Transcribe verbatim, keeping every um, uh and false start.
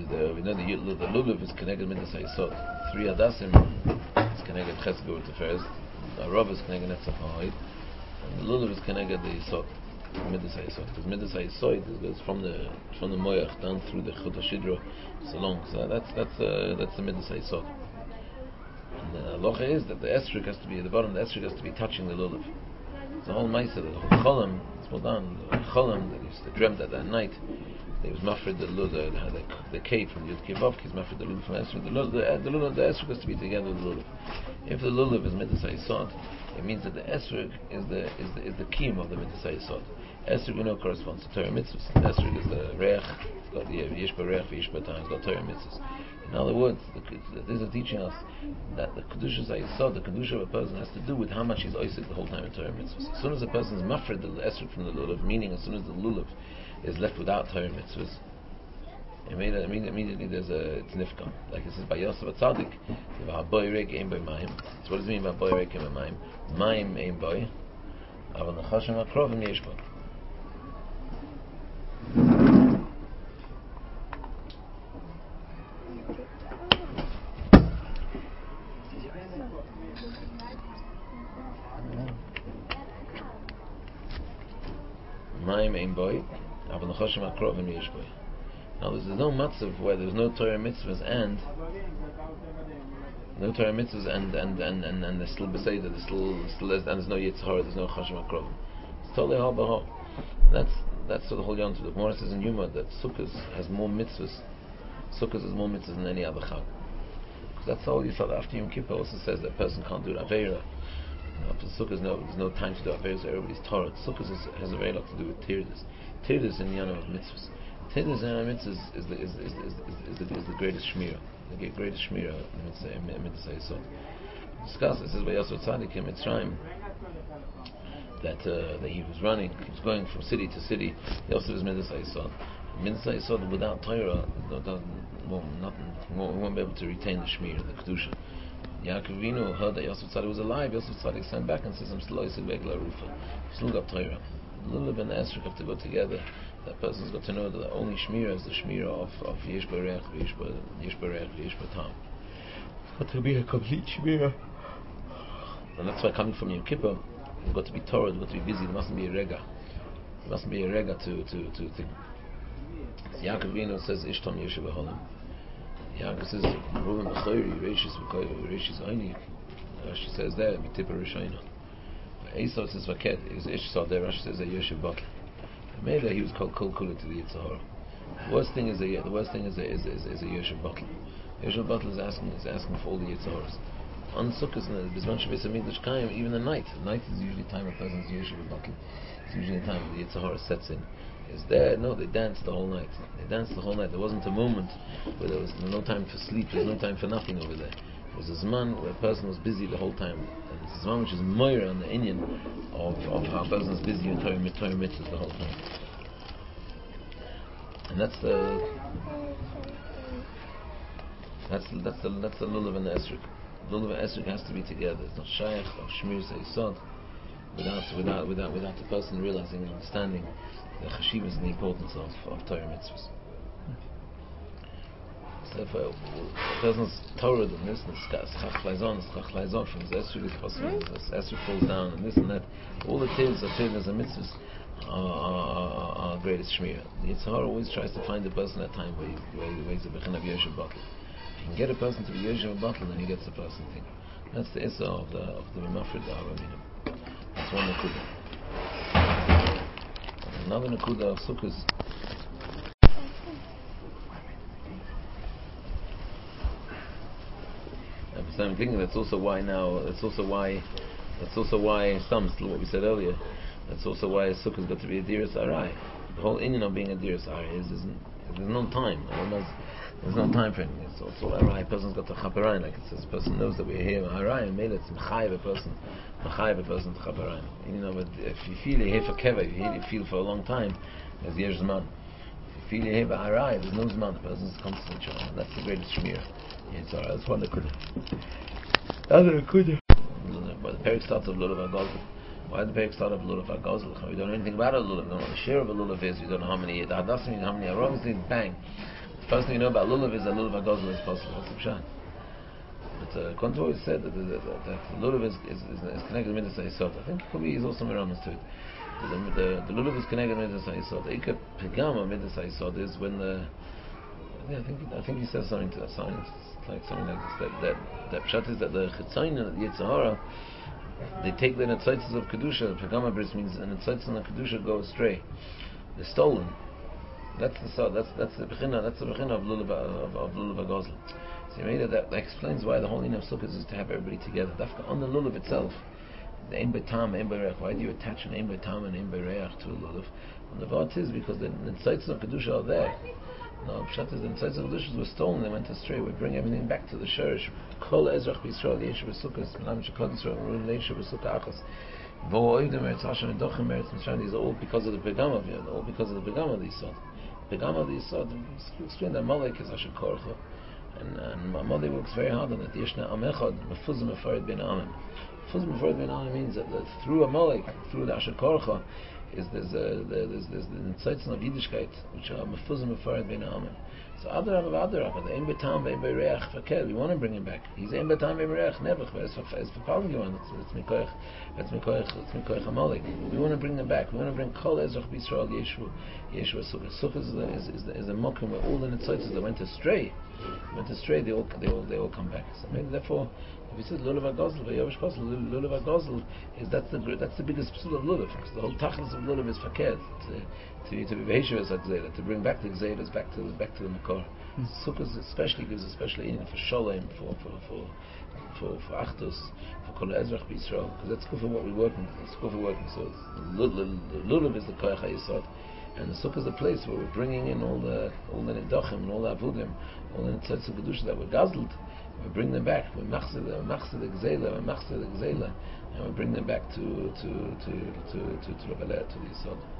the, we know the, the lulav is connected with the Hayesod. Three Hadassim is connected Chesed to first. The Rav is connected Netzach Ha'id, and the lulav is connected the Yisod. Midas Hayesod. Because Midas Hayesod goes from the from the Moyach down through the Chut HaShidra so long. So that's that's uh, that's the Midas Hayesod. And the halacha is that the esrog has to be at the bottom. The esrog has to be touching the lulav. It's a whole ma'aseh. The whole cholam, it's well done. The cholam that used to dreamt that that night, they was mafred the lulav, the, the, the cave from Yud Kibov, he's mafred the lulav from esrog. The lulav, the, the lulav, the esrog has to be together with the lulav. If the lulav is midas hayesod, it means that the esrog is the is the is the kiyum of the midas hayesod. Esrog, you know, corresponds to Torah mitzvahs. Esrog is the reach. It's got the yish b'reich, yish b'tayim. It's got Torah mitzvahs. In other words, the, this is teaching us that the kedusha hayesod, the kedusha of a person, has to do with how much he's oisik the whole time in Torah mitzvahs. As soon as a person is mafred the esrog from the lulav, meaning as soon as the lulav is left without Torah mitzvahs, immediately, immediately there's a it's nifka. Like it says by Yosef Atzadik, so what does it mean by boy rek ein b'mayim? Mayim ein boy, aval nechashim akrovim yesh bo. Mayim ein boy, aval nechashim akrovim yesh bo. Now there's no matzav where there's no Torah mitzvahs and no Torah mitzvahs and and and and, and there's still beseder, there's still still and there's no yitzhar, there's no chashim akrovim. It's totally hal b'hal. That's that's sort of the whole yarn to the Gemara says in Yuma that Sukkot has more mitzvahs. Sukkot has more mitzvahs than any other chag. Because that's all you saw after Yom Kippur also says that a person can't do Aveira. After Sukkot, no, there's no time to do Aveira, so everybody's Torah. Sukkot has a very lot to do with Tirdus. Tirdus in the Yana of mitzvahs. Tirdus and mitzvahs is the is is is is the, is the greatest shmira, the greatest shmira in mitzvah Yisod. Discuss it says by Yosef Tzadik in Mitzrayim that uh, that he was running, he was going from city to city. Yosef is mitzvah Yisod. Mitzvah Yisod without Torah, no, no, nothing, won't, won't be able to retain the shmira, the kedusha. Yaakov Avinu heard that Yosef Tzadik was alive. Yosef Tzadik sent back and says, "I'm still Yosef Begla Rufa. Still got Torah. Lulav and Esrog have to go together. That person's got to know that the only shmira is the shmira of of yesh b'reich, yesh b'reich, yesh b'tam. It's got to be a complete shmira, and that's why coming from Yom Kippur, you've got to be Torah, you've got to be busy. There mustn't be a rega. There mustn't be a rega to to to think. So Yaakov Avinu says, "Ishtam yeshu b'holim." Yaakov says, "Ruben b'choyri, reishis b'choyri, reishis oini." Rashi says there, "B'tipa rishayna." Esau says, "Vaket." Is Ishsal there? Rashi says, "Yeshu b'choyri." Maybe he was called kol kula to the Yitzhahara. The worst thing is a the worst thing is a is is, is a Yoshev Butler. Yoshev Butler is asking is asking for all the Yitzhaharas. On Sukkot and the Bisman Shabbos Hamikdash Kayim, even the night. The night is usually time a person's Yoshev Butler. It's usually the time the Yitzhahara sets in. Is there? No, they danced the whole night. They danced the whole night. There wasn't a moment where there was no time for sleep. There was no time for nothing over there. It was a zman where a person was busy the whole time. And it's a zman which is moira on the Inyan of, of how a person is busy in Torah mitzvahs the whole time. And that's the that's the, that's the that's the lulav and the esrog. Lulav and esrog has to be together. It's not shaykh or shmir seisod without without without without the person realizing and understanding the chashivas and the importance of, of Torah mitzvahs. So if a, a person's Torah and this and schach laizon, schach laizon from his esrog is possible, his esrog falls down and this and that. All the tales are tales and mitzvahs are, are, are greatest shmira. The Yitzhahara always tries to find the person at time where, he, where, he, where he's a bechin of Yoshev Butler. If you can get a person to be Yoshev Butler, then he gets the person thing. That's the issa of the of the Mimafrid Ahraminim. That's one nakuda. Another nakuda of Sukkot. So I'm thinking that's also why now. That's also why. That's also why some. Still, what we said earlier. That's also why a sukkah has got to be a diras arai. The whole inyan of being a diras arai is, is there's no time. There's no time for anything. It's also arai. A person's got to chaperai, like it says. A person knows that we're here. Arai, and made it's mechayev a person, mechayev a person to chaperai. You know, but if you feel you're here for keva, if you feel for a long time, there's yesh zman. If you feel you're here for arai, there's no zman. The person's constant. That's the greatest shmir. It's alright. That's one that could. Other could. But the parak starts with lulav agazal. Why the parak start with lulav agazal? We don't know anything about a lulav. We don't know what the share of a lulav is. We don't know how many hadassim, how many aromas. Bang. first thing you know about lulav is that lulav hagazul is possible. What's the pshat? But uh, Konto always said that, that, that, that lulav is, is, is, is connected with the Yisod. I think Kobi is also miramas to it. The, the, the lulav is connected with the Yisod. The ikar pegama with the Yisod is when the yeah, I think I think he says something to that sign. It's like something like this. That that, that pshat is that the chitzayin and the Yitzhahara, they take the netzitzes of kedusha. Pegama bris means the netzitzes and the kedusha go astray. They're stolen. That's the so that's that's the bechina. That's the bechina of lulav of, of lulav hagazul. So you that, that explains why the whole inyan of sukkahs is to have everybody together. Dafka on the lulav itself, the ein betam, ein bereach. Why do you attach an ein betam and ein bereach to a lulav? And the vart is because the netzitzes of kedusha are there. No, pshat is the netzitzes of kedusha were stolen. They went astray. We bring everything back to the shurish. Kol ezrach b'Yisrael yeshu b'sukkahs. Melam shekol Yisrael ruin leishu b'sukkah achas. These are all because of the pegama. All because of the pegama of the Yisod. Pegama of the Yisod. Explain that Malek is Asher Korcha. And, and Mamadi works very hard on it. Yeshna Amechad, Mefuzim Mefarid Ben Amim. Mefuzim Mefarid Ben Amim means that, that through Amalek, through the Asher Korcha, is there's a, there's there's the insights of Yiddishkeit, which are Mefuzim Mefarid Ben Amim. So Adarab of Adarab, the Ein Betam Ein Bereach Fakel, we want to bring him back. He's Ein Betam Ein Bereach Nebuch, but it's for it's for Paul Giwan. It's Mikoich, it's Mikoich, it's Mikoich Amalek. We want to bring them back. We want to bring Kol Ezrach B'Yisrael Yeshu Yeshu Sukkah. Sukkah is the is is the, is the mokum where all the netzitzes that went astray, went astray. They all they all they all come back. So maybe therefore, if you said lulav hagazul, v'yovish kosel, lulav hagazul is that's the that's the biggest pursuit of lulav, because the whole tachlis of lulav is faked to to to be v'heshiv as gzela, to bring back the gzelas back to the back to the makor. Mm. Sukkot especially gives especially in for shalom, for for for for for achdus, for kol ezrach b'Yisrael, because that's good for what we're working. It's good for working. So lulav is the koyach hayisod. And the sukkah is the place where we're bringing in all the all the nedochim and all the avudim, all the netzitzes of kedusha that were gazled. We bring them back. We machzir the machzir the gzela, we machzir the gzela, and we bring them back to to to to to to, to, to the Yisod.